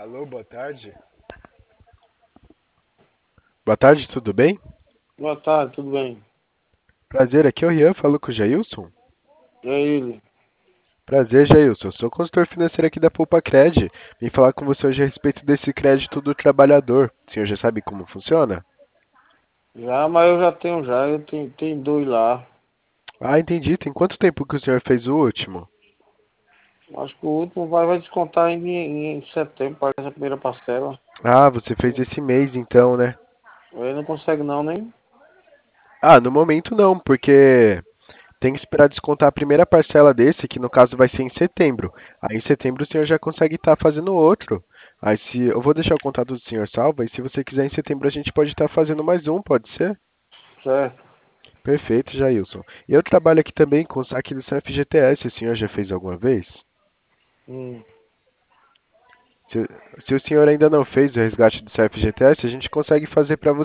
Alô, boa tarde. Boa tarde, tudo bem? Boa tarde, tudo bem? Prazer, aqui é o Rian, falo com o Jailson. É ele. Prazer, Jailson. Sou consultor financeiro aqui da Poupa Cred. Vim falar com você hoje a respeito desse crédito do trabalhador. O senhor já sabe como funciona? Já, mas eu já tenho já, eu tenho dois lá. Ah, entendi. Tem quanto tempo que o senhor fez o último? Acho que o último vai descontar em setembro, parece a primeira parcela. Ah, você fez esse mês então, né? Ele não consegue não, nem. Ah, no momento não, porque tem que esperar descontar a primeira parcela desse, que no caso vai ser em setembro. Aí em setembro o senhor já consegue estar fazendo outro. Aí se eu vou deixar o contato do senhor salvo, e se você quiser em setembro a gente pode estar fazendo mais um, pode ser? Certo. Perfeito, Jailson. E eu trabalho aqui também com o saque do CFGTS, o senhor já fez alguma vez? Hum. Se, se o senhor ainda não fez o resgate do CFGTS, a gente consegue fazer para